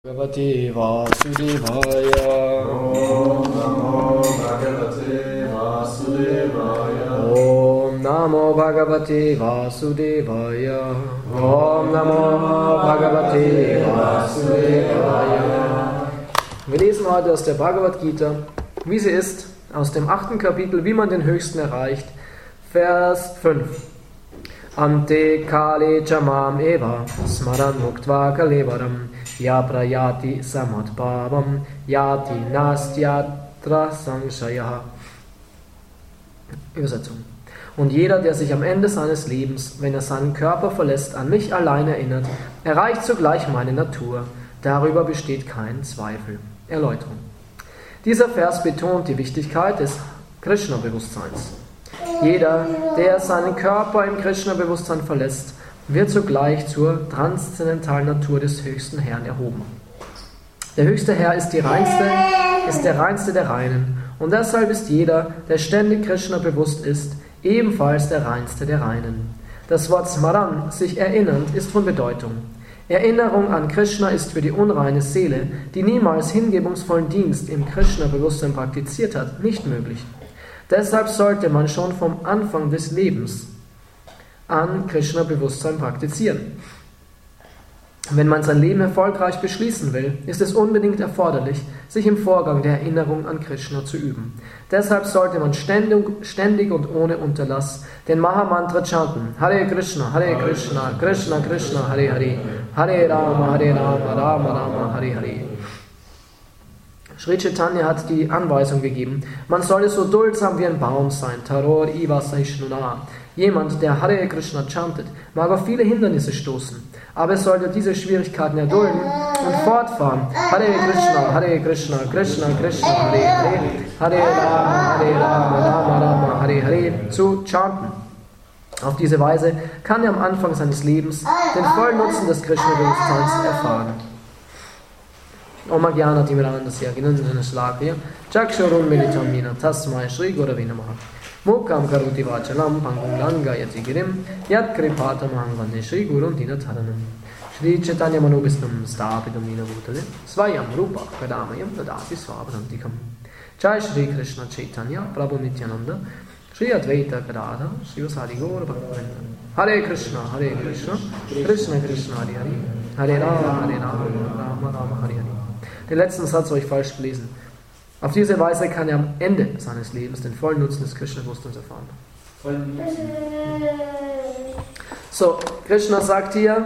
Bhagavate Vasudevaya. Om Namo Bhagavate Vasudevaya. Om Namo Bhagavate Vasudevaya. Om Namo Bhagavate Vasudevaya. Wir lesen heute aus der Bhagavad Gita, wie sie ist, aus dem 8. Kapitel, wie man den Höchsten erreicht, Vers 5. Ante kale chamam eva smaran muktva kalevaram ya prayati samadbhavam yati nastyatra samshaya. Übersetzung. Und jeder, der sich am Ende seines Lebens, wenn er seinen Körper verlässt, an mich allein erinnert, erreicht zugleich meine Natur. Darüber besteht kein Zweifel. Erläuterung. Dieser Vers betont die Wichtigkeit des Krishna-Bewusstseins. Jeder, der seinen Körper im Krishna-Bewusstsein verlässt, wird zugleich zur transzendentalen Natur des höchsten Herrn erhoben. Der höchste Herr ist der reinste der Reinen, und deshalb ist jeder, der ständig Krishna bewusst ist, ebenfalls der reinste der Reinen. Das Wort Smaran, sich erinnernd, ist von Bedeutung. Erinnerung an Krishna ist für die unreine Seele, die niemals hingebungsvollen Dienst im Krishna-Bewusstsein praktiziert hat, nicht möglich. Deshalb sollte man schon vom Anfang des Lebens an Krishna-Bewusstsein praktizieren. Wenn man sein Leben erfolgreich beschließen will, ist es unbedingt erforderlich, sich im Vorgang der Erinnerung an Krishna zu üben. Deshalb sollte man ständig und ohne Unterlass den Mahamantra chanten. Hare Krishna, Krishna Krishna, Hare Hare, Hare Rama, Rama Rama, Hare Hare. Sri Chaitanya hat die Anweisung gegeben, man solle so duldsam wie ein Baum sein, Taror Iva Saishnuna. Jemand, der Hare Krishna chantet, mag auf viele Hindernisse stoßen, aber er sollte diese Schwierigkeiten erdulden und fortfahren. Hare Krishna, Krishna Krishna, Hare Hare, Hare Rama, Rama Rama, Hare Hare zu chanten. Auf diese Weise kann er am Anfang seines Lebens den vollen Nutzen des Krishna-Bewusstseins erfahren. Om Ajnana Timirandasya Gnanjana Shalakaya Chakshurun Militam Yena Tasmai Shri Gurave Namaha Mukam Karoti Vachalam Pangum Langayati Girim Yat Kripatam Hangvande Shri Gurun Dinataranam Shri Chaitanya Manobisnam Stapitam Nina Bhutale Svayam Rupa Kadamayam Tadasi Swabhadantikam Jai Shri Krishna Chaitanya Prabhu Nityananda Shri Advaita Kadada Shri Vasadi Gaura Bhaktivinoda Hare Krishna, Krishna Krishna, Hare Hare, Hare Rama, Rama Rama, Hare Hare. Den letzten Satz habe ich falsch gelesen. Auf diese Weise kann er am Ende seines Lebens den vollen Nutzen des Krishna-Bewusstseins erfahren. So, Krishna sagt hier,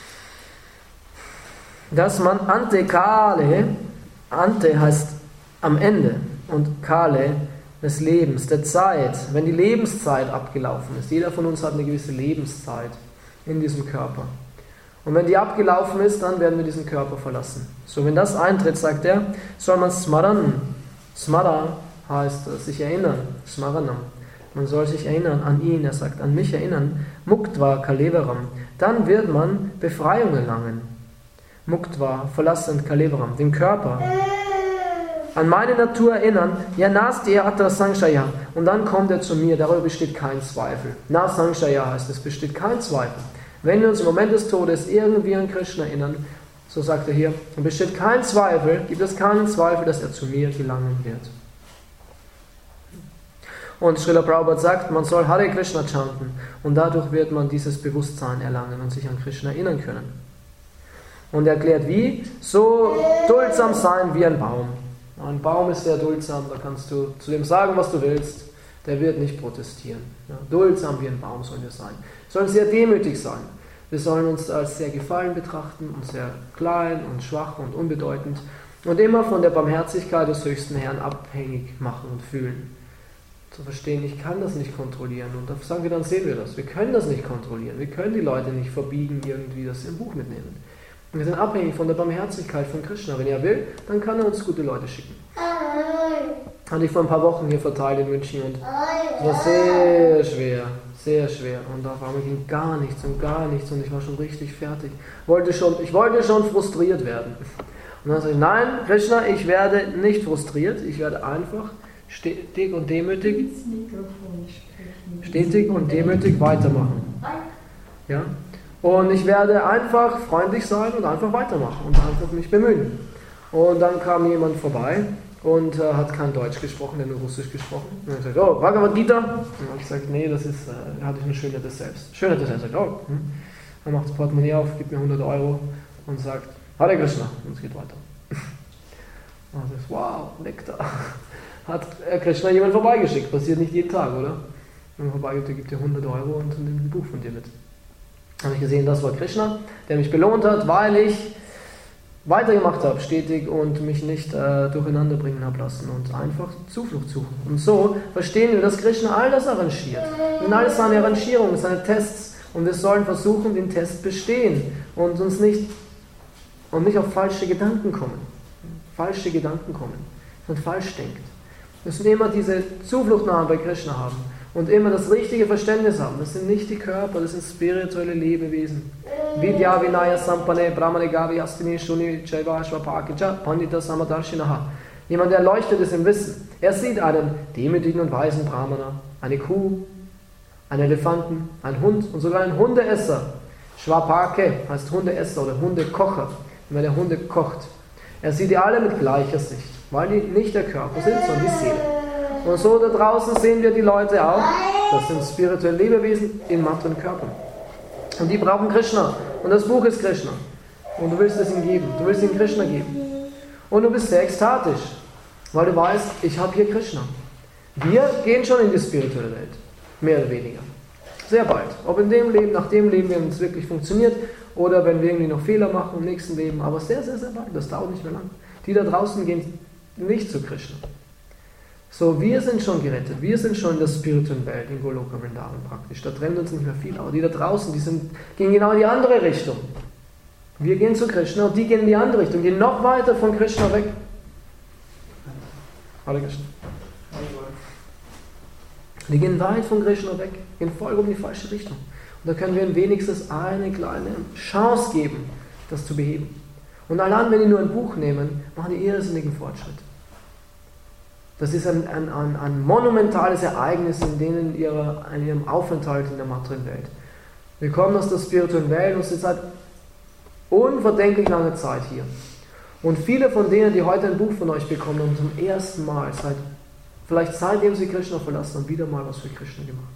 dass man Ante Kale, Ante heißt am Ende und Kale des Lebens, der Zeit, wenn die Lebenszeit abgelaufen ist. Jeder von uns hat eine gewisse Lebenszeit in diesem Körper. Und wenn die abgelaufen ist, dann werden wir diesen Körper verlassen. So, wenn das eintritt, sagt er, soll man Smaran. Smara heißt sich erinnern. Smaranam. Man soll sich erinnern an ihn. Er sagt, an mich erinnern. Muktva Kalevaram. Dann wird man Befreiung erlangen. Muktva, verlassen Kalevaram, den Körper. An meine Natur erinnern. Ja, Nastya Atra Sangshaya. Und dann kommt er zu mir. Darüber besteht kein Zweifel. Na Sangshaya heißt, es besteht kein Zweifel. Wenn wir uns im Moment des Todes irgendwie an Krishna erinnern, so sagt er hier, dann besteht kein Zweifel, gibt es keinen Zweifel, dass er zu mir gelangen wird. Und Srila Prabhupada sagt, man soll Hare Krishna chanten und dadurch wird man dieses Bewusstsein erlangen und sich an Krishna erinnern können. Und er erklärt wie? So duldsam sein wie ein Baum. Ein Baum ist sehr duldsam, da kannst du zu dem sagen, was du willst, der wird nicht protestieren. Ja, duldsam wie ein Baum sollen wir sein. Wir sollen sehr demütig sein. Wir sollen uns als sehr gefallen betrachten und sehr klein und schwach und unbedeutend und immer von der Barmherzigkeit des höchsten Herrn abhängig machen und fühlen. Zu verstehen, ich kann das nicht kontrollieren. Und da sagen wir, dann sehen wir das. Wir können das nicht kontrollieren. Wir können die Leute nicht verbiegen, irgendwie das im Buch mitnehmen. Wir sind abhängig von der Barmherzigkeit von Krishna. Wenn er will, dann kann er uns gute Leute schicken. Hatte ich vor ein paar Wochen hier verteilt in München und es war sehr schwer. Sehr schwer. Und auf einmal ging gar nichts und ich war schon richtig fertig. Ich wollte schon frustriert werden. Und dann sage ich, nein, Krishna, ich werde nicht frustriert, ich werde einfach stetig und demütig weitermachen. Ja? Und ich werde einfach freundlich sein und einfach weitermachen und einfach mich bemühen. Und dann kam jemand vorbei und hat kein Deutsch gesprochen, der nur Russisch gesprochen. Und er sagt, oh, Bhagavad Gita? Und dann habe ich gesagt, nee, das ist, hatte ich eine Schönheit des Selbst. Schönheit des Selbst. Sagt, oh. Er macht das Portemonnaie auf, gibt mir 100 € und sagt, Hare Krishna. Und es geht weiter. Und ich sage, wow, Nektar. Hat Krishna jemand vorbeigeschickt. Passiert nicht jeden Tag, oder? Wenn man vorbeigeht, gibt dir 100 € und nimmt ein Buch von dir mit. Habe ich gesehen, das war Krishna, der mich belohnt hat, weil ich weitergemacht habe, stetig und mich nicht durcheinander bringen habe lassen und einfach Zuflucht suchen. Und so verstehen wir, dass Krishna all das arrangiert. Und alles seine Arrangierungen, seine Tests. Und wir sollen versuchen, den Test bestehen und uns nicht auf falsche Gedanken kommen. Falsche Gedanken kommen. Und falsch denkt. Wir müssen immer diese Zufluchtnahme bei Krishna haben. Und immer das richtige Verständnis haben. Das sind nicht die Körper, das sind spirituelle Lebewesen. Vidya Vinaya Sampane Brahmane Gavi Astini Shuni Chaiva Shvapakicha Pandita Samadarshinaha. Jemand, der erleuchtet ist im Wissen. Er sieht einen demütigen und weisen Brahmana, eine Kuh, einen Elefanten, einen Hund und sogar einen Hundeesser. Shvapake heißt Hundeesser oder Hundekocher, wenn der Hunde kocht. Er sieht die alle mit gleicher Sicht, weil die nicht der Körper sind, sondern die Seele. Und so da draußen sehen wir die Leute auch, das sind spirituelle Lebewesen in materiellen Körpern. Und die brauchen Krishna. Und das Buch ist Krishna. Und du willst es ihm geben. Du willst ihm Krishna geben. Und du bist sehr ekstatisch, weil du weißt, ich habe hier Krishna. Wir gehen schon in die spirituelle Welt. Mehr oder weniger. Sehr bald. Ob in dem Leben, nach dem Leben, wenn es wirklich funktioniert, oder wenn wir irgendwie noch Fehler machen im nächsten Leben. Aber sehr, sehr, sehr bald. Das dauert nicht mehr lang. Die da draußen gehen nicht zu Krishna. So, wir sind schon gerettet, wir sind schon in der spirituellen Welt, in Goloka Vrindavan praktisch. Da trennt uns nicht mehr viel, aber die da draußen, gehen genau in die andere Richtung. Wir gehen zu Krishna und die gehen in die andere Richtung, gehen noch weiter von Krishna weg. Hare Krishna. Die gehen weit von Krishna weg, gehen vollkommen in die falsche Richtung. Und da können wir ihnen wenigstens eine kleine Chance geben, das zu beheben. Und allein, wenn die nur ein Buch nehmen, machen die irrsinnigen Fortschritt. Das ist ein monumentales Ereignis in ihrem Aufenthalt in der materiellen Welt. Wir kommen aus der spirituellen Welt und sind seit unverdenklich langer Zeit hier. Und viele von denen, die heute ein Buch von euch bekommen haben, zum ersten Mal, vielleicht seitdem sie Krishna verlassen haben, wieder mal was für Krishna gemacht.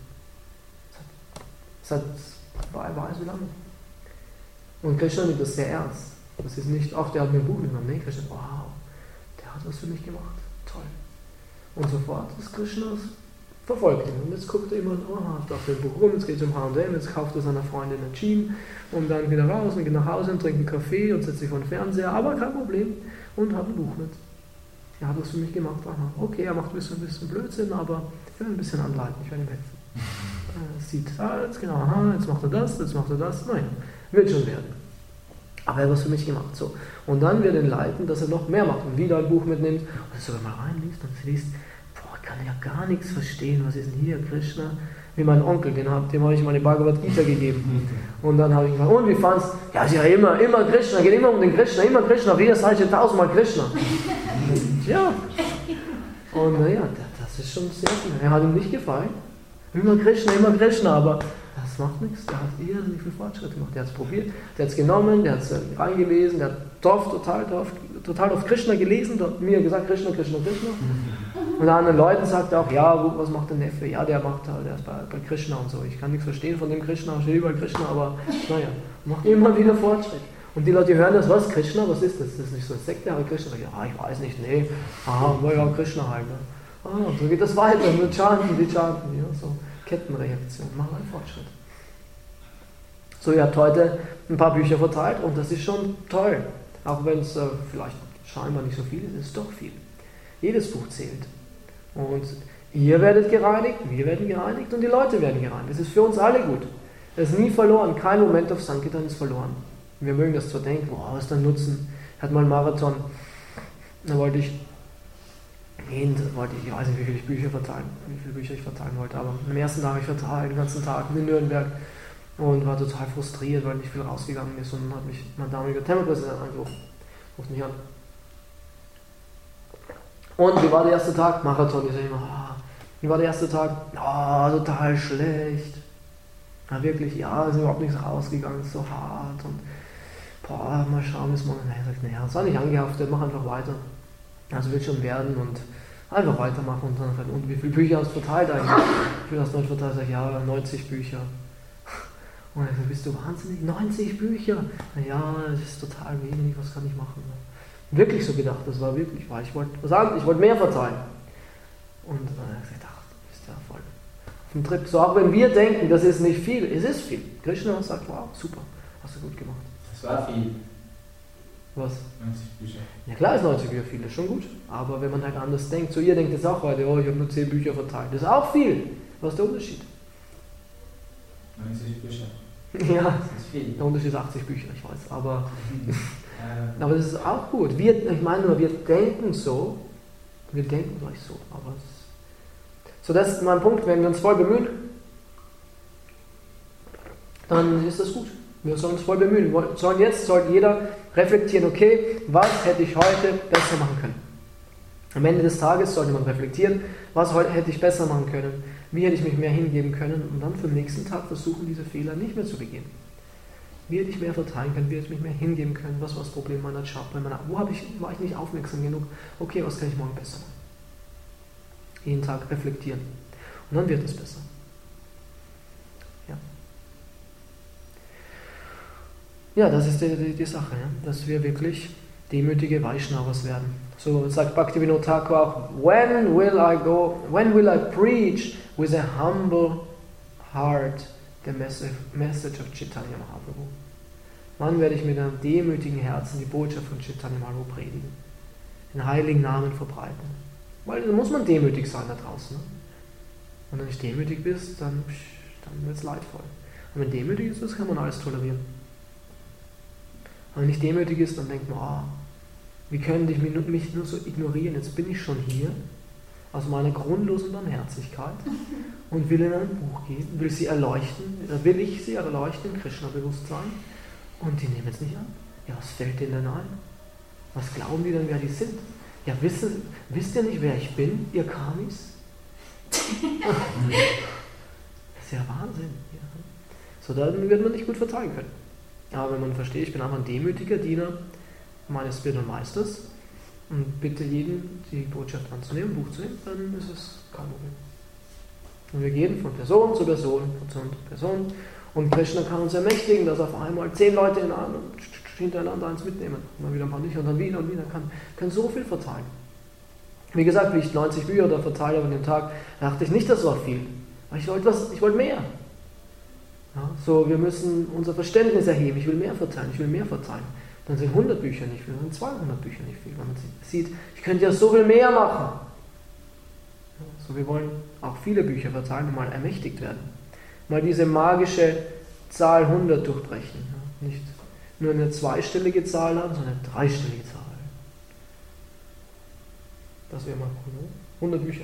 Seit weiß wie lange. Und Krishna nimmt das sehr ernst. Das ist nicht, ach, der hat mir ein Buch genommen. Nee, Krishna, wow, der hat was für mich gemacht. Toll. Und sofort ist Krishna verfolgt ihn. Und jetzt guckt er immer, auf dem Buch rum, jetzt geht es um H&M, jetzt kauft er seiner Freundin einen Jean und dann wieder raus und geht nach Hause und trinkt einen Kaffee und setzt sich vor den Fernseher, aber kein Problem, und hat ein Buch mit. Er hat was für mich gemacht. Aha. Okay, er macht ein bisschen Blödsinn, aber ich will ein bisschen anleiten, ich werde ihm helfen. Er sieht, jetzt genau, aha, jetzt macht er das, nein, wird schon werden. Aber er hat was für mich gemacht. So. Und dann wird er leiten, dass er noch mehr macht und wieder ein Buch mitnimmt und sogar mal reinliest und liest, ich kann ja gar nichts verstehen, was ist denn hier, Krishna? Wie mein Onkel, dem habe ich mal die Bhagavad Gita gegeben. Und dann habe ich gefragt, und wie fand's? Ja, ist ja immer Krishna, geht immer um den Krishna, immer Krishna, wie das heißt ja 1000-mal Krishna. Ja. Und naja, das ist schon sehr viel. Er hat ihm nicht gefallen. Immer Krishna, aber das macht nichts. Der hat irrsinnig viel Fortschritt gemacht. Der hat es probiert, der hat es genommen, der hat es reingelesen, der hat total auf Krishna gelesen, der hat mir gesagt, Krishna. Und anderen Leuten sagt er auch, ja, was macht der Neffe? Ja, der ist bei Krishna und so. Ich kann nichts verstehen von dem Krishna, steht überall Krishna, aber naja, macht immer wieder Fortschritt. Und die Leute hören das, was? Krishna? Was ist das? Das ist nicht so ein Sekte, aber Krishna. Ja, ich weiß nicht, nee. Aha, naja, Krishna halt. Ne? Und so geht das weiter, die chanten, ja, so Kettenreaktion, machen einen Fortschritt. So, ihr habt heute ein paar Bücher verteilt und das ist schon toll. Auch wenn es vielleicht scheinbar nicht so viel ist, ist es doch viel. Jedes Buch zählt. Und ihr werdet gereinigt, wir werden gereinigt und die Leute werden gereinigt. Das ist für uns alle gut. Es ist nie verloren, kein Moment auf Sankirtan ist verloren. Wir mögen das zwar denken, was ist der Nutzen? Ich hatte mal einen Marathon, da wollte ich, ich weiß nicht, wie viele Bücher ich verteilen wollte, aber am ersten Tag habe ich verteilt, den ganzen Tag in Nürnberg und war total frustriert, weil nicht viel rausgegangen ist und dann hat mich mein damaliger Tempelpräsident angerufen, ruft mich an. Und wie war der erste Tag? Marathon, ich sage immer, wie war der erste Tag? Total schlecht. Ja, wirklich, ja, ist überhaupt nichts rausgegangen, ist so hart und boah, mal schauen, bis morgen. Er sagt, naja, sei nicht angehaftet, mach einfach weiter. Also wird schon werden und einfach weitermachen und dann und wie viele Bücher hast du verteilt eigentlich? Wie viel hast du heute verteilt? Sag ich, ja, 90 Bücher. Und er sagt, bist du wahnsinnig? 90 Bücher? Naja, das ist total wenig, was kann ich machen? Wirklich so gedacht, das war wirklich wahr. Ich wollte mehr verteilen. Und dann hat er gesagt, ach, du bist ja voll auf dem Trip. So, auch wenn wir denken, das ist nicht viel, es ist viel. Krishna sagt, wow, super, hast du gut gemacht. Das war viel. Was? 90 Bücher. Ja klar ist 90 Bücher viel, ist schon gut. Aber wenn man halt anders denkt, so ihr denkt jetzt auch heute, oh, ich habe nur 10 Bücher verteilt. Das ist auch viel. Was ist der Unterschied? 90 Bücher. Ja, Das ist viel. der Unterschied ist 80 Bücher, ich weiß. Aber das ist auch gut. Ich meine nur, wir denken so, wir denken gleich so. Aber so, das ist mein Punkt, wenn wir uns voll bemühen, dann ist das gut. Wir sollen uns voll bemühen. Jetzt sollte jeder reflektieren, okay, was hätte ich heute besser machen können? Am Ende des Tages sollte man reflektieren, was heute hätte ich besser machen können, wie hätte ich mich mehr hingeben können und dann für den nächsten Tag versuchen, diese Fehler nicht mehr zu begehen. Wie hätte ich mehr verteilen können, wie hätte ich mich mehr hingeben können, was war das Problem meiner Job, war ich nicht aufmerksam genug, okay, was kann ich morgen besser machen? Jeden Tag reflektieren und dann wird es besser. Ja, das ist die Sache, ja? Dass wir wirklich demütige Vaishnavas werden. So sagt Bhaktivinoda Thakur auch, when will I preach with a humble heart the message of Chaitanya Mahaprabhu? Wann werde ich mit einem demütigen Herzen die Botschaft von Chaitanya Mahaprabhu predigen? Den heiligen Namen verbreiten. Weil da muss man demütig sein da draußen. Ne? Und wenn du nicht demütig bist, dann wird es leidvoll. Und wenn demütig ist, das kann man alles tolerieren. Wenn man nicht demütig ist, dann denkt man, wie können die mich nur so ignorieren? Jetzt bin ich schon hier, aus meiner grundlosen Barmherzigkeit und will ihnen ein Buch geben, will sie erleuchten, will ich sie erleuchten im Krishna-Bewusstsein und die nehmen es nicht an. Ja, was fällt denen denn ein? Was glauben die denn, wer die sind? Ja, wisst ihr nicht, wer ich bin, ihr Kamis? Das ist ja Wahnsinn. Ja. So, dann wird man nicht gut verteilen können. Aber wenn man versteht, ich bin einfach ein demütiger Diener meines Spiritual Meisters und bitte jeden, die Botschaft anzunehmen, ein Buch zu nehmen, dann ist es kein Problem. Und wir gehen von Person zu Person, von Person und Krishna kann uns ermächtigen, dass auf einmal 10 Leute hintereinander eins mitnehmen. Und dann wieder ein paar nicht und dann wieder, können so viel verteilen. Wie gesagt, wie ich 90 Bücher da verteile an dem Tag, dachte ich nicht, das war viel. Aber ich wollte mehr. Ja, so, wir müssen unser Verständnis erheben. Ich will mehr verteilen. Dann sind 100 Bücher nicht viel, dann sind 200 Bücher nicht viel. Wenn man sieht, ich könnte ja so viel mehr machen. Ja, so, wir wollen auch viele Bücher verteilen und mal ermächtigt werden. Mal diese magische Zahl 100 durchbrechen. Ja, nicht nur eine zweistellige Zahl haben, sondern eine dreistellige Zahl. Das wäre mal cool, ne? 100 Bücher.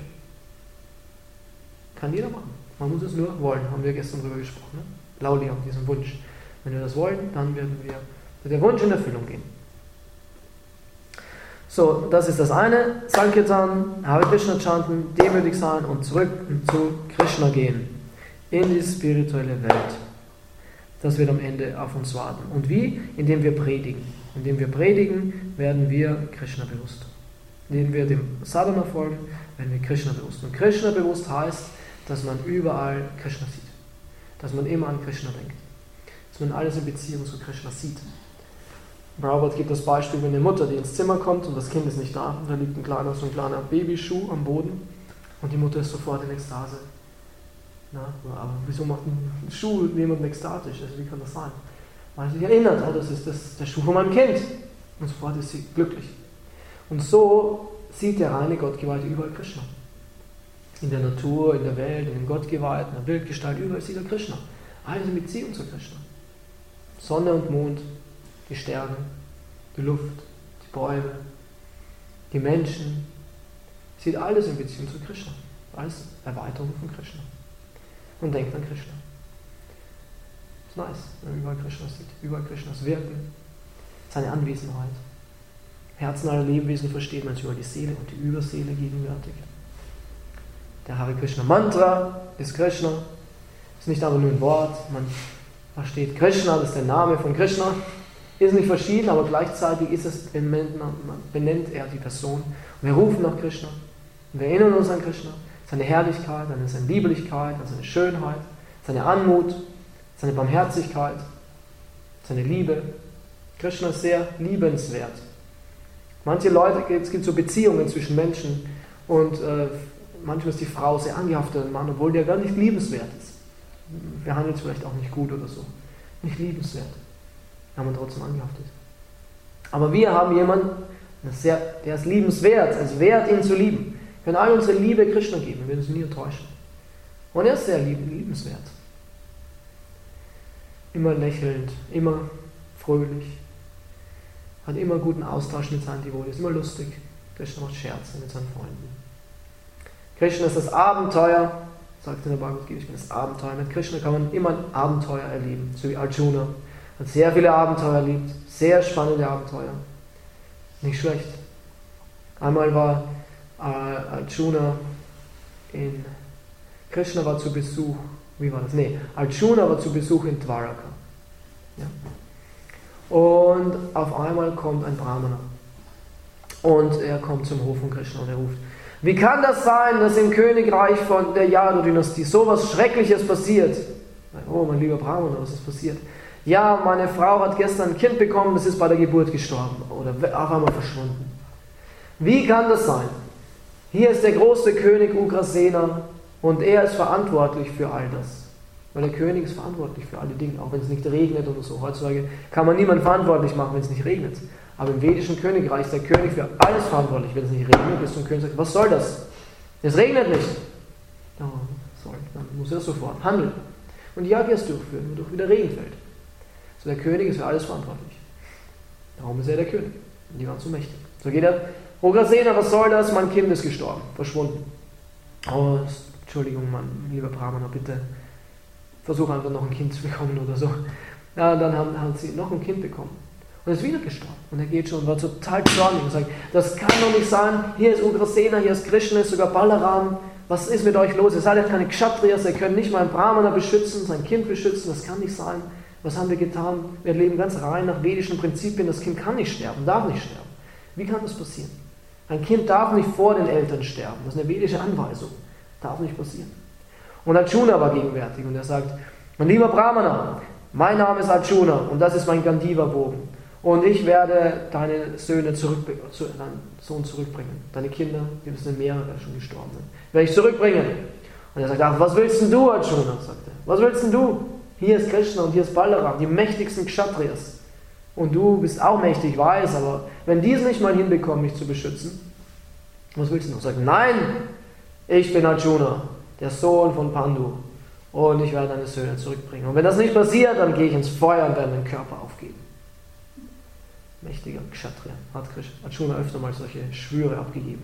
Kann jeder machen. Man muss es nur wollen, haben wir gestern darüber gesprochen. Ne? Lauli haben diesen Wunsch. Wenn wir das wollen, dann wird der Wunsch in Erfüllung gehen. So, das ist das eine. Sankirtan, Hare Krishna chanten, demütig sein und zurück zu Krishna gehen. In die spirituelle Welt. Das wird am Ende auf uns warten. Und wie? Indem wir predigen. Indem wir predigen, werden wir Krishna bewusst. Indem wir dem Sadhana folgen, werden wir Krishna bewusst. Und Krishna bewusst heißt, dass man überall Krishna sieht. Dass man immer an Krishna denkt. Dass man alles in Beziehung zu Krishna sieht. Prabhupada gibt das Beispiel, wenn eine Mutter, die ins Zimmer kommt und das Kind ist nicht da, und da liegt so ein kleiner Babyschuh am Boden und die Mutter ist sofort in Ekstase. Na, aber wieso macht ein Schuh jemanden ekstatisch? Also wie kann das sein? Weil sie sich erinnert, das ist der Schuh von meinem Kind. Und sofort ist sie glücklich. Und so sieht der reine Gottgeweihte überall Krishna. In der Natur, in der Welt, in den Gottgeweihten, in der Bildgestalt, überall sieht er Krishna. Alles in Beziehung zu Krishna. Sonne und Mond, die Sterne, die Luft, die Bäume, die Menschen. Sieht alles in Beziehung zu Krishna. Alles Erweiterung von Krishna. Und denkt an Krishna. Ist nice, wenn man überall Krishna sieht. Überall Krishnas Wirken, seine Anwesenheit. Im Herzen aller Lebewesen versteht man über die Seele und die Überseele gegenwärtig. Der Hare Krishna Mantra ist Krishna. Ist nicht aber nur ein Wort, man versteht Krishna, das ist der Name von Krishna, ist nicht verschieden, aber gleichzeitig ist es, benennt er die Person. Und wir rufen nach Krishna und wir erinnern uns an Krishna, seine Herrlichkeit, an seine Lieblichkeit, an seine Schönheit, seine Anmut, seine Barmherzigkeit, seine Liebe. Krishna ist sehr liebenswert. Manche Leute, es gibt so Beziehungen zwischen Menschen und manchmal ist die Frau sehr angehaftet an den Mann, obwohl der gar nicht liebenswert ist. Wir handeln es vielleicht auch nicht gut oder so. Nicht liebenswert. Wir haben ihn trotzdem angehaftet. Aber wir haben jemanden, der ist liebenswert, es ist wert, ihn zu lieben. Wir können all unsere Liebe Krishna geben, wir werden uns nie enttäuschen. Und er ist sehr liebenswert. Immer lächelnd, immer fröhlich, hat immer guten Austausch mit seinen Devotees, ist immer lustig. Krishna macht Scherze mit seinen Freunden. Krishna ist das Abenteuer, sagt in der Bhagavad Gita, ich bin das Abenteuer. Mit Krishna kann man immer ein Abenteuer erleben, so wie Arjuna. Hat sehr viele Abenteuer erlebt, sehr spannende Abenteuer. Nicht schlecht. Einmal war Arjuna Krishna war zu Besuch, wie war das? Arjuna war zu Besuch in Dwaraka. Ja. Und auf einmal kommt ein Brahmana. Und er kommt zum Hof von Krishna und er ruft: Wie kann das sein, dass im Königreich von der Yadu-Dynastie sowas Schreckliches passiert? Oh, mein lieber Brahmana, was ist passiert? Ja, meine Frau hat gestern ein Kind bekommen, das ist bei der Geburt gestorben oder auf einmal verschwunden. Wie kann das sein? Hier ist der große König Ugrasena und er ist verantwortlich für all das. Weil der König ist verantwortlich für alle Dinge, auch wenn es nicht regnet oder so. Heutzutage kann man niemanden verantwortlich machen, wenn es nicht regnet. Aber im vedischen Königreich ist der König für alles verantwortlich. Wenn es nicht regnet, ist der König sagt: Was soll das? Es regnet nicht. Oh, dann muss er sofort handeln und die Yajnas durchführen, wodurch wieder Regen fällt. So, der König ist für alles verantwortlich. Darum ist er der König. Und die waren so mächtig. So geht er: Ugrasena, was soll das? Mein Kind ist gestorben, verschwunden. Oh, Entschuldigung, mein lieber Brahmana, bitte versuch einfach noch ein Kind zu bekommen oder so. Ja, dann hat sie noch ein Kind bekommen. Und ist wieder gestorben. Und er geht schon und war total zornig und sagt: Das kann doch nicht sein. Hier ist Ugrasena, hier ist Krishna, ist sogar Balaram. Was ist mit euch los? Ihr seid ja keine Kshatriyas, ihr könnt nicht mal einen Brahmana beschützen, sein Kind beschützen. Das kann nicht sein. Was haben wir getan? Wir leben ganz rein nach vedischen Prinzipien. Das Kind kann nicht sterben, darf nicht sterben. Wie kann das passieren? Ein Kind darf nicht vor den Eltern sterben. Das ist eine vedische Anweisung. Darf nicht passieren. Und Arjuna war gegenwärtig und er sagt: Mein lieber Brahmana, mein Name ist Arjuna und das ist mein Gandiva-Bogen. Und ich werde deine Söhne deinen Sohn zurückbringen. Deine Kinder, die sind mehrere schon gestorben sind, werde ich zurückbringen. Und er sagt: Ach, was willst denn du, Arjuna? Sagt er. Was willst denn du? Hier ist Krishna und hier ist Balaram, die mächtigsten Kshatriyas. Und du bist auch mächtig, ich weiß, aber wenn die es nicht mal hinbekommen, mich zu beschützen, was willst du noch? Sagt: Nein, ich bin Arjuna, der Sohn von Pandu, und ich werde deine Söhne zurückbringen. Und wenn das nicht passiert, dann gehe ich ins Feuer und werde meinen Körper aufgeben. Mächtiger Kshatriya, hat Arjuna öfter mal solche Schwüre abgegeben.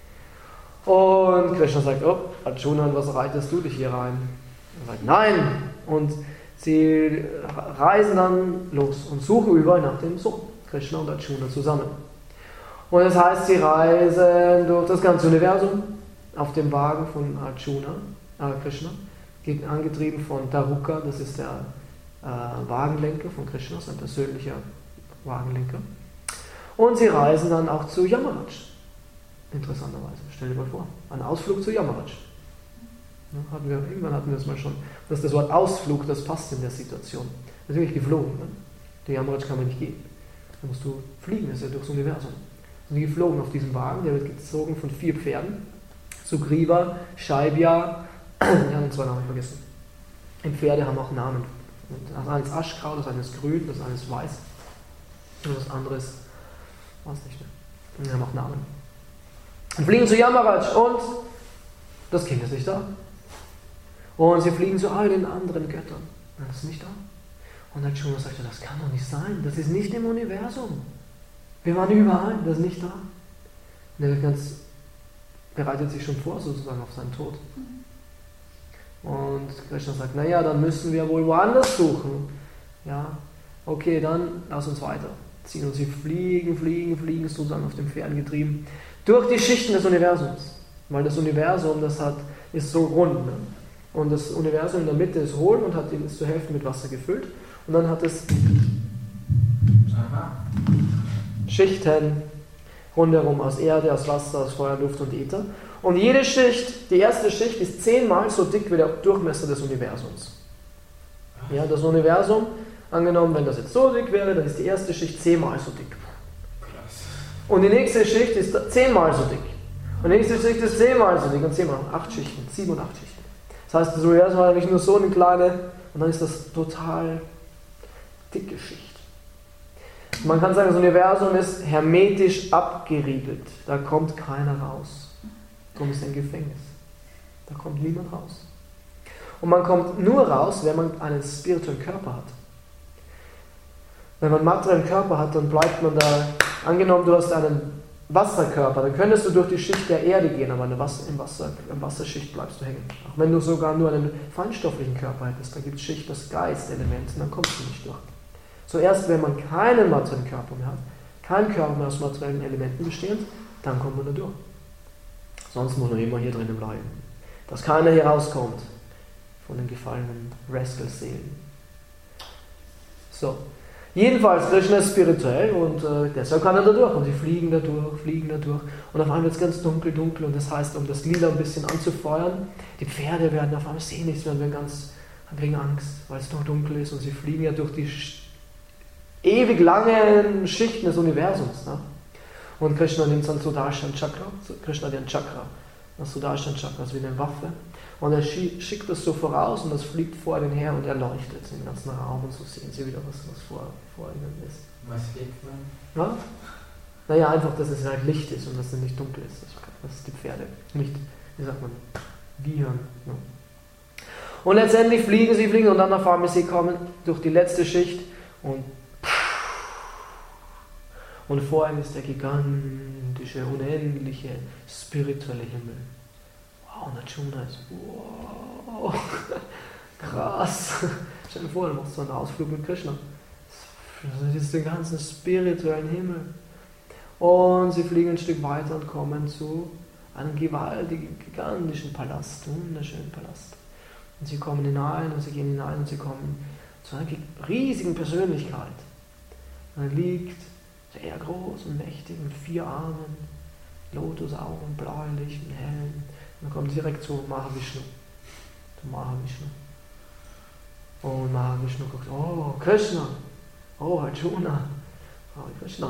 Und Krishna sagt: Oh, Arjuna, in was reitest du dich hier rein? Er sagt: Nein! Und sie reisen dann los und suchen überall nach dem Sohn, Krishna und Arjuna zusammen. Und das heißt, sie reisen durch das ganze Universum auf dem Wagen von Krishna, angetrieben von Daruka, das ist der Wagenlenker von Krishna, sein persönlicher Wagenlenker. Und sie reisen dann auch zu Yamaraj. Interessanterweise, stell dir mal vor, ein Ausflug zu Yamaraj. Irgendwann hatten wir es mal schon, dass das Wort Ausflug, das passt in der Situation. Natürlich geflogen. Ne? Der Yamaraj kann man nicht gehen. Da musst du fliegen, das ist ja durchs Universum. Und die geflogen auf diesem Wagen, der wird gezogen von 4 Pferden. Sugriva, Shaibya, ja, den 2 Namen habe ich vergessen. Die Pferde haben auch Namen. Das eine ist Aschgrau, das eine ist grün, das eine ist weiß. Und das andere ist, weiß nicht mehr. Und die haben auch Namen. Und fliegen zu Yamaraj und das Kind ist nicht da. Und sie fliegen zu all den anderen Göttern. Und das ist nicht da. Und Arjuna sagte: Das kann doch nicht sein. Das ist nicht im Universum. Wir waren überall, das ist nicht da. Und er bereitet sich schon vor, sozusagen, auf seinen Tod. Und Krishna sagt: Naja, dann müssen wir wohl woanders suchen. Ja, okay, dann lass uns weiterziehen. Und sie fliegen, sozusagen auf dem Pferden getrieben, durch die Schichten des Universums. Weil das Universum, ist so rund. Ne? Und das Universum in der Mitte ist hohl und ist zur Hälfte mit Wasser gefüllt. Und dann hat es Schichten rundherum aus Erde, aus Wasser, aus Feuer, Luft und Äther. Und jede Schicht, die erste Schicht, ist 10-mal so dick wie der Durchmesser des Universums. Ja, das Universum, angenommen, wenn das jetzt so dick wäre, dann ist die erste Schicht 10-mal so dick. Und die nächste Schicht ist 10-mal so dick. Und die nächste Schicht ist 10-mal so dick. Und 10-mal, 8 Schichten, 7 und 8 Schichten. Das heißt, das Universum hat eigentlich nur so eine kleine, und dann ist das total dicke Schicht. Man kann sagen, das Universum ist hermetisch abgeriegelt. Da kommt keiner raus. Darum ist es ein Gefängnis. Da kommt niemand raus. Und man kommt nur raus, wenn man einen spirituellen Körper hat. Wenn man einen materiellen Körper hat, dann bleibt man da. Angenommen, du hast einen Wasserkörper, dann könntest du durch die Schicht der Erde gehen, aber in der Wasserschicht bleibst du hängen. Auch wenn du sogar nur einen feinstofflichen Körper hättest, da gibt es Schicht des Geistelements, dann kommst du nicht durch. Zuerst, wenn man keinen materiellen Körper mehr hat, keinen Körper mehr aus materiellen Elementen bestehend, dann kommt man da durch. Sonst muss man immer hier drinnen bleiben. Dass keiner hier rauskommt von den gefallenen Rascal-Seelen. So. Jedenfalls, Krishna ist spirituell und deshalb kann er da durch. Und sie fliegen da durch. Und auf einmal wird es ganz dunkel und das heißt, um das Lila ein bisschen anzufeuern, die Pferde werden auf einmal sehen nichts mehr und kriegen Angst, weil es noch dunkel ist und sie fliegen ja durch die ewig langen Schichten des Universums. Ne? Und Krishna nimmt dann Sudarshan Chakra. Krishna hat ein Chakra. Das Sudarshan Chakra ist wie eine Waffe. Und er schickt das so voraus und das fliegt vor ihnen her und er leuchtet den ganzen Raum und so sehen sie wieder, was vor ihnen ist. Was sieht man? Ja? Naja, einfach, dass es halt Licht ist und dass es nicht dunkel ist. Das ist die Pferde. Nicht, wie sagt man, Viren. Ja. Und letztendlich fliegen und dann auf einmal sie kommen durch die letzte Schicht und vor ihm ist der gigantische, unendliche, spirituelle Himmel. Wow, und Arjuna ist, wow, krass. Stell dir vor, du machst so einen Ausflug mit Krishna. Du siehst den ganzen spirituellen Himmel. Und sie fliegen ein Stück weiter und kommen zu einem gewaltigen, gigantischen Palast, wunderschönen Palast. Und sie kommen hinein und sie gehen hinein und sie kommen zu einer riesigen Persönlichkeit. Und er liegt sehr groß und mächtig mit 4 Armen, Lotusaugen, bläulich und hell. Und dann kommt direkt zu Mahavishnu. Und Mahavishnu guckt, oh, Krishna, oh, Arjuna, oh, Krishna.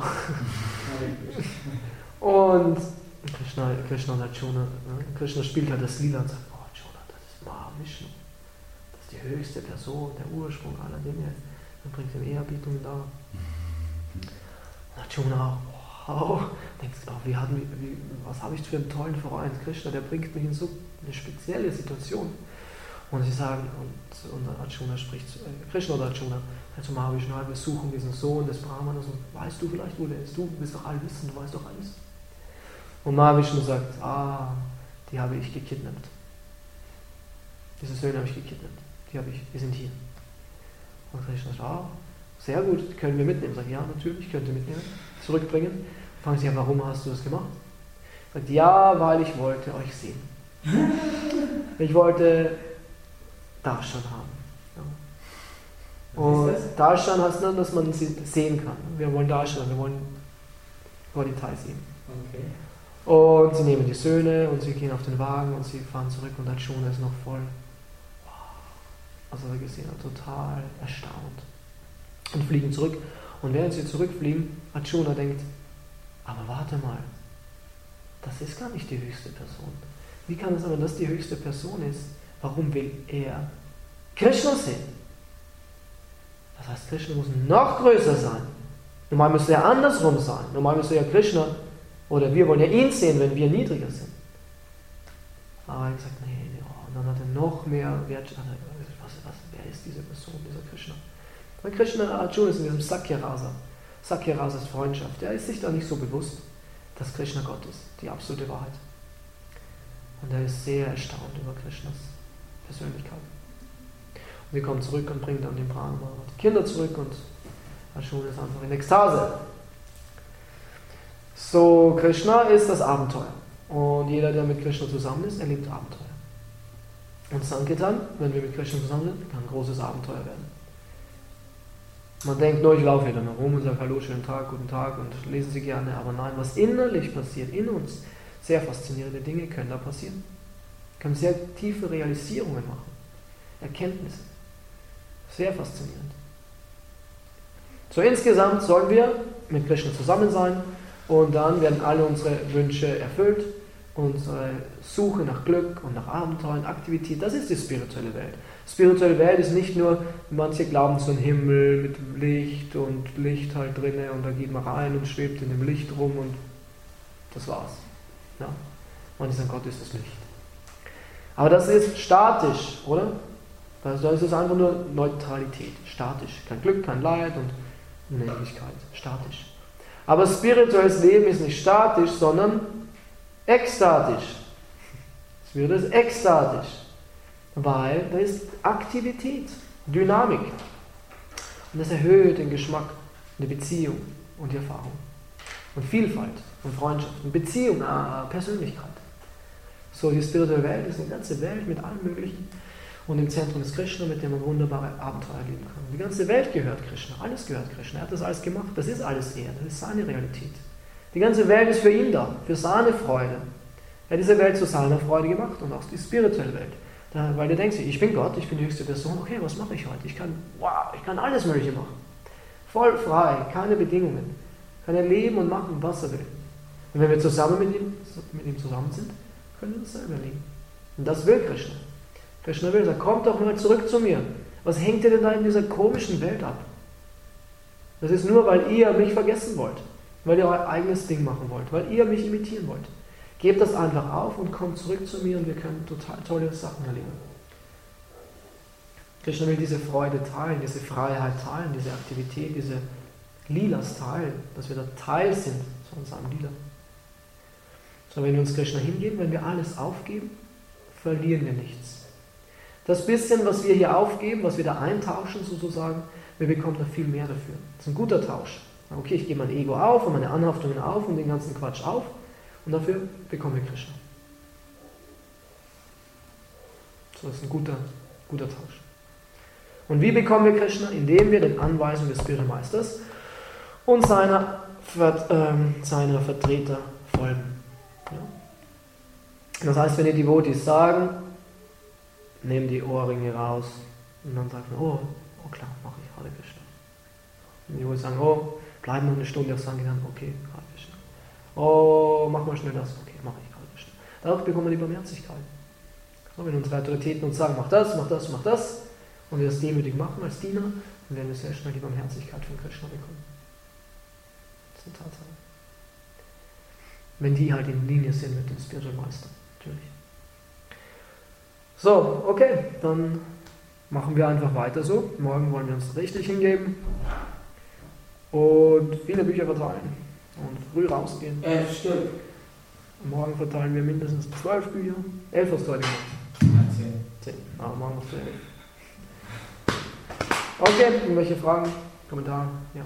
Und Krishna und Arjuna, Krishna spielt halt das Lila und sagt, oh, Arjuna, das ist Mahavishnu. Das ist die höchste Person, der Ursprung aller Dinge. Dann bringt ihm Ehrerbietung da. Und Arjuna auch, wow, denkst du, was habe ich für einen tollen Freund? Krishna, der bringt mich in so eine spezielle Situation. Und sie sagen, und Arjuna spricht, Krishna oder Arjuna, zu Mahavishnu, wir suchen diesen Sohn des Brahmanas und weißt du vielleicht, wo der ist? Du bist doch allwissend, du weißt doch alles. Und Mahavishnu sagt, die habe ich gekidnappt. Diese Söhne habe ich gekidnappt. Die sind hier. Und Krishna sagt, sehr gut, können wir mitnehmen. Sagt, ja, natürlich, könnt ihr mitnehmen. Zurückbringen. Fragen sie, ja, warum hast du das gemacht? Sagt, ja, weil ich wollte euch sehen. Ich wollte Darshan haben. Ja. Und Darshan heißt dann, dass man sie sehen kann. Wir wollen Darshan, wir wollen Goditai sehen. Okay. Und sie nehmen die Söhne und sie gehen auf den Wagen und sie fahren zurück und Arjuna ist noch voll. Also er gesehen hat, total erstaunt. Und fliegen zurück. Und während sie zurückfliegen, Arjuna denkt, aber warte mal, das ist gar nicht die höchste Person. Wie kann es sein, wenn das die höchste Person ist? Warum will er Krishna sehen? Das heißt, Krishna muss noch größer sein. Normal müsste er andersrum sein. Normal müsste ja Krishna, oder wir wollen ja ihn sehen, wenn wir niedriger sind. Aber er hat gesagt, nee. Und dann hat er noch mehr Wert. Wer ist diese Person, dieser Krishna? Weil Krishna Arjuna ist in diesem Sakyarasa. Sakyarasa ist Freundschaft. Er ist sich da nicht so bewusst, dass Krishna Gott ist, die absolute Wahrheit. Und er ist sehr erstaunt über Krishnas Persönlichkeit. Und wir kommen zurück und bringen dann den Brahma und die Kinder zurück und Arjuna ist einfach in Ekstase. So, Krishna ist das Abenteuer. Und jeder, der mit Krishna zusammen ist, erlebt Abenteuer. Und Sankirtan, wenn wir mit Krishna zusammen sind, kann ein großes Abenteuer werden. Man denkt nur, ich laufe hier dann herum und sage Hallo, schönen Tag, guten Tag und lesen Sie gerne. Aber nein, was innerlich passiert, in uns, sehr faszinierende Dinge können da passieren. Können sehr tiefe Realisierungen machen. Erkenntnisse. Sehr faszinierend. So insgesamt sollen wir mit Krishna zusammen sein und dann werden alle unsere Wünsche erfüllt. Unsere Suche nach Glück und nach Abenteuern, Aktivität, das ist die spirituelle Welt. Spirituelle Welt ist nicht nur, manche glauben so ein Himmel mit Licht und Licht halt drinne und da geht man rein und schwebt in dem Licht rum und das war's. Ja? Manche sagen, Gott ist das Licht. Aber das ist statisch, oder? Also da ist es einfach nur Neutralität, statisch. Kein Glück, kein Leid und Unendlichkeit, statisch. Aber spirituelles Leben ist nicht statisch, sondern ekstatisch. Spirituell ist ekstatisch, weil da ist Aktivität, Dynamik. Und das erhöht den Geschmack, die Beziehung und die Erfahrung. Und Vielfalt und Freundschaft und Beziehung, Persönlichkeit. So, die spirituelle Welt ist eine ganze Welt mit allem Möglichen. Und im Zentrum ist Krishna, mit dem man wunderbare Abenteuer erleben kann. Die ganze Welt gehört Krishna, alles gehört Krishna. Er hat das alles gemacht, das ist alles er, das ist seine Realität. Die ganze Welt ist für ihn da, für seine Freude. Er hat diese Welt zu seiner Freude gemacht und auch die spirituelle Welt. Weil du denkst, ich bin Gott, ich bin die höchste Person, okay, was mache ich heute? Ich kann alles Mögliche machen. Voll frei, keine Bedingungen. Kann er leben und machen, was er will. Und wenn wir zusammen mit ihm zusammen sind, können wir das selber leben. Und das will Krishna. Krishna will, sagt, kommt doch mal zurück zu mir. Was hängt ihr denn da in dieser komischen Welt ab? Das ist nur, weil ihr mich vergessen wollt. Weil ihr euer eigenes Ding machen wollt. Weil ihr mich imitieren wollt. Gebt das einfach auf und kommt zurück zu mir und wir können total tolle Sachen erleben. Krishna will diese Freude teilen, diese Freiheit teilen, diese Aktivität, diese Lilas teilen, dass wir da Teil sind von seinem Lila. So, wenn wir uns Krishna hingeben, wenn wir alles aufgeben, verlieren wir nichts. Das bisschen, was wir hier aufgeben, was wir da eintauschen sozusagen, wir bekommen da viel mehr dafür. Das ist ein guter Tausch. Okay, ich gebe mein Ego auf und meine Anhaftungen auf und den ganzen Quatsch auf und dafür bekommen wir Krishna. So, das ist ein guter Tausch. Und wie bekommen wir Krishna? Indem wir den Anweisungen des Spiritual Meisters und seiner Vertreter folgen. Ja? Das heißt, wenn die Devotees sagen, nehmen die Ohrringe raus und dann sagt man, oh klar, mache ich Hare Krishna. Und die Devotees sagen, oh, bleiben noch eine Stunde auf Sankirtan, okay, Hare Krishna. Oh, mach mal schnell das, okay, mache ich Hare Krishna. Dadurch bekommen wir die Barmherzigkeit. So, wenn unsere Autoritäten uns sagen, mach das, mach das, mach das, und wir das demütig machen als Diener, dann werden wir sehr schnell die Barmherzigkeit von Krishna bekommen. Das ist eine Tatsache. Wenn die halt in Linie sind mit dem Spiritual Meister, natürlich. So, okay, dann machen wir einfach weiter so. Morgen wollen wir uns richtig hingeben und viele Bücher verteilen und früh rausgehen. 11 Stück. Morgen verteilen wir mindestens 12 Bücher. 11 hast du heute gemacht? Ja, 10. Aber morgen noch 12. Okay, irgendwelche Fragen, Kommentare? Ja.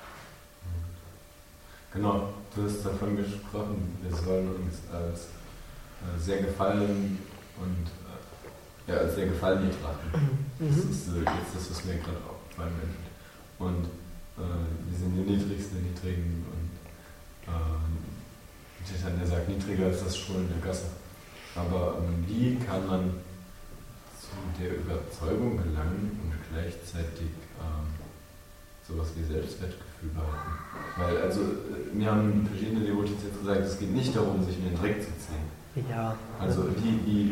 Genau, du hast davon gesprochen, wir sollen uns als sehr gefallen und als sehr gefallen betrachten. Das ist jetzt das, was mir gerade aufgefallen ist. Und wir sind die Niedrigsten der Niedrigen und der sagt, niedriger als das Schulen der Gasse. Aber wie kann man zu der Überzeugung gelangen und gleichzeitig sowas wie Selbstwertgefühl behalten? Weil, also, mir haben verschiedene Devotees jetzt gesagt, es geht nicht darum, sich in den Dreck zu ziehen. Ja. Also, wie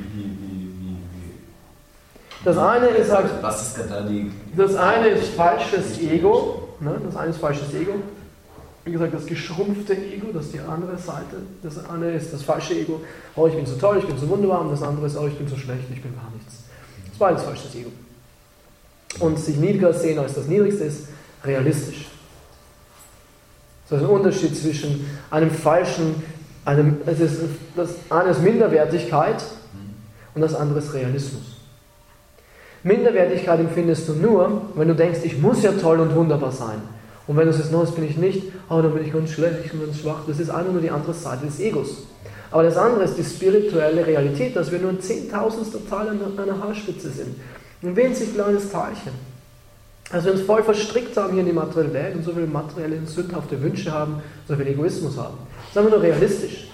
das eine ist halt. Was ist da die. Das eine ist falsches Ego. Ne? Das eine ist falsches Ego. Wie gesagt, das geschrumpfte Ego, das ist die andere Seite. Das eine ist das falsche Ego. Oh, ich bin so toll, ich bin so wunderbar. Und das andere ist, oh, ich bin so schlecht, ich bin gar nichts. Das ist beides falsches Ego. Und sich niedriger sehen als das Niedrigste ist realistisch. Das ist ein Unterschied zwischen einem falschen, das eine ist Minderwertigkeit und das andere ist Realismus. Minderwertigkeit empfindest du nur, wenn du denkst, ich muss ja toll und wunderbar sein. Und wenn du sagst, no, das bin ich nicht, oh, dann bin ich ganz schlecht, ich bin ganz schwach. Das ist einfach nur die andere Seite des Egos. Aber das andere ist die spirituelle Realität, dass wir nur ein 10.000stel Teil einer Haarspitze sind. Ein winzig kleines Teilchen. Dass wir uns voll verstrickt haben hier in die materielle Welt und so viele materielle, sündhafte Wünsche haben, so viel Egoismus haben. Das ist einfach nur realistisch.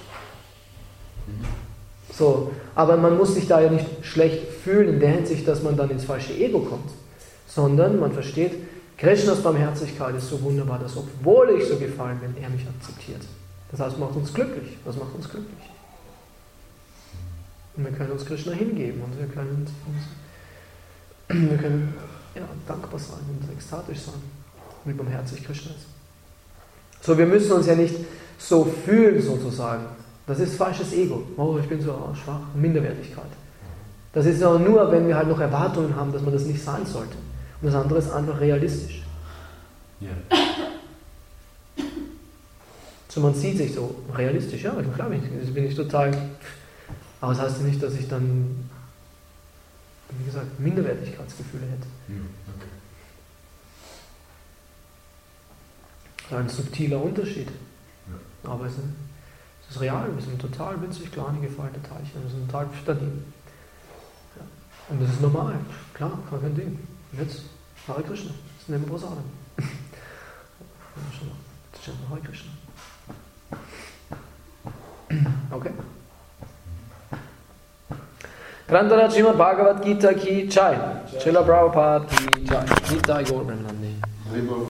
So, aber man muss sich da ja nicht schlecht fühlen in der Hinsicht, dass man dann ins falsche Ego kommt, sondern man versteht, Krishnas Barmherzigkeit ist so wunderbar, dass obwohl ich so gefallen bin, er mich akzeptiert. Das heißt, macht uns glücklich. Das macht uns glücklich. Und wir können uns Krishna hingeben und wir können dankbar sein und ekstatisch sein, wie barmherzig Krishna ist. So, wir müssen uns ja nicht so fühlen sozusagen. Das ist falsches Ego. Oh, ich bin so schwach. Minderwertigkeit. Das ist aber nur, wenn wir halt noch Erwartungen haben, dass man das nicht sein sollte. Und das andere ist einfach realistisch. Ja. So, man sieht sich so realistisch. Ja, klar bin ich total. Aber das heißt ja nicht, dass ich dann, wie gesagt, Minderwertigkeitsgefühle hätte. Okay. Das ist ein subtiler Unterschied. Ja. Aber es ist real. Wir sind total winzig kleine gefallene Teilchen. Wir sind total daneben. Ja. Und das ist normal. Klar, kein Ding. Und jetzt Hare Krishna. Das ist neben Prasadam. Hare Krishna. Okay. Grantaraj Srimad Bhagavad Gita ki Jai. Srila Prabhupada ki Jai. Nitai Gaur Brahmanande.